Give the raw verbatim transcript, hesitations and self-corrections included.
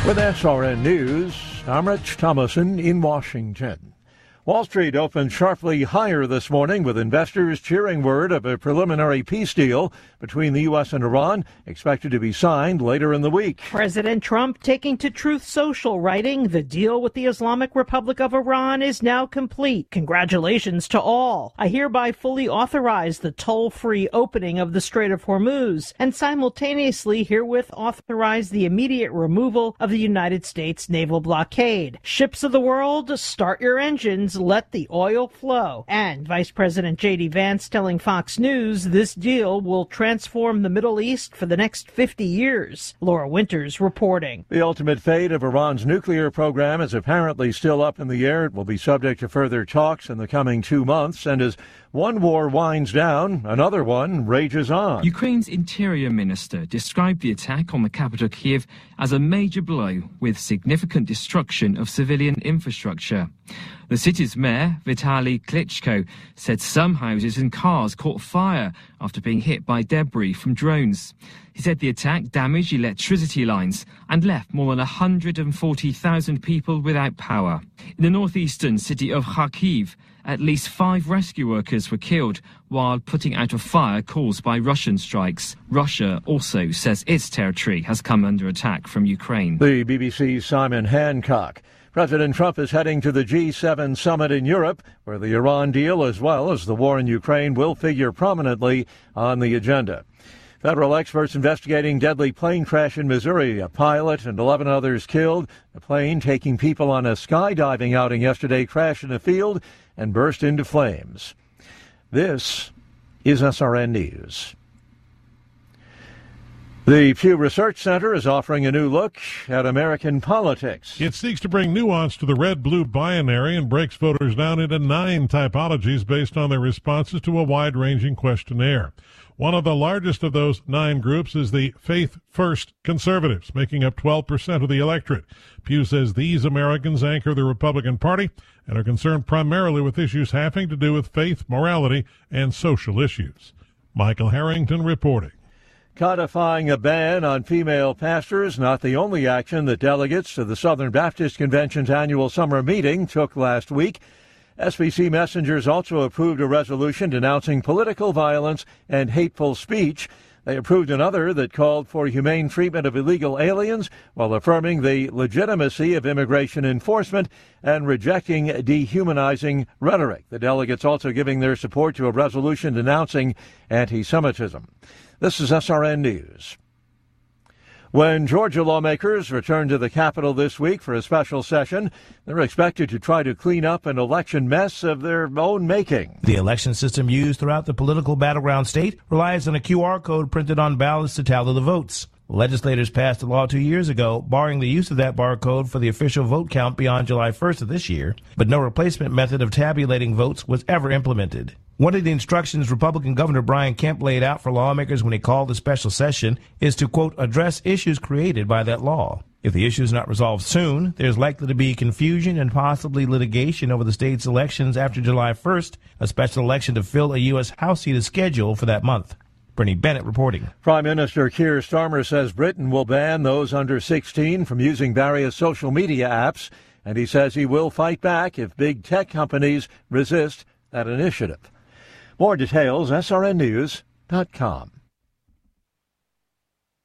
With S R N News, I'm Rich Thomason in Washington. Wall Street opened sharply higher this morning with investors cheering word of a preliminary peace deal between the U S and Iran expected to be signed later in the week. President Trump taking to Truth Social, writing, "The deal with the Islamic Republic of Iran is now complete. Congratulations to all. I hereby fully authorize the toll-free opening of the Strait of Hormuz and simultaneously herewith authorize the immediate removal of the United States naval blockade. Ships of the world, start your engines. Let the oil flow." And Vice President J D Vance telling Fox News this deal will transform the Middle East for the next fifty years. Laura Winters reporting. The ultimate fate of Iran's nuclear program is apparently still up in the air. It will be subject to further talks in the coming two months. And as one war winds down, another one rages on. Ukraine's interior minister described the attack on the capital Kyiv as a major blow with significant destruction of civilian infrastructure. The city's mayor, Vitaly Klitschko, said some houses and cars caught fire after being hit by debris from drones. He said the attack damaged electricity lines and left more than one hundred forty thousand people without power. In the northeastern city of Kharkiv, at least five rescue workers were killed while putting out a fire caused by Russian strikes. Russia also says its territory has come under attack from Ukraine. The B B C's Simon Hancock. President Trump is heading to the G seven summit in Europe, where the Iran deal as well as the war in Ukraine will figure prominently on the agenda. Federal experts investigating deadly plane crash in Missouri. A pilot and eleven others killed. The plane taking people on a skydiving outing yesterday crashed in a field and burst into flames. This is S R N News. The Pew Research Center is offering a new look at American politics. It seeks to bring nuance to the red-blue binary and breaks voters down into nine typologies based on their responses to a wide-ranging questionnaire. One of the largest of those nine groups is the Faith First conservatives, making up twelve percent of the electorate. Pew says these Americans anchor the Republican Party and are concerned primarily with issues having to do with faith, morality, and social issues. Michael Harrington reporting. Codifying a ban on female pastors, not the only action that delegates to the Southern Baptist Convention's annual summer meeting took last week. S B C messengers also approved a resolution denouncing political violence and hateful speech. They approved another that called for humane treatment of illegal aliens while affirming the legitimacy of immigration enforcement and rejecting dehumanizing rhetoric. The delegates also giving their support to a resolution denouncing anti-Semitism. This is S R N News. When Georgia lawmakers return to the Capitol this week for a special session, they're expected to try to clean up an election mess of their own making. The election system used throughout the political battleground state relies on a Q R code printed on ballots to tally the votes. Legislators passed a law two years ago barring the use of that barcode for the official vote count beyond July first of this year, but no replacement method of tabulating votes was ever implemented. One of the instructions Republican Governor Brian Kemp laid out for lawmakers when he called the special session is to, quote, address issues created by that law. If the issue is not resolved soon, there's likely to be confusion and possibly litigation over the state's elections after July first. A special election to fill a U S House seat is scheduled for that month. Bernie Bennett reporting. Prime Minister Keir Starmer says Britain will ban those under sixteen from using various social media apps, and he says he will fight back if big tech companies resist that initiative. More details, S R N news dot com.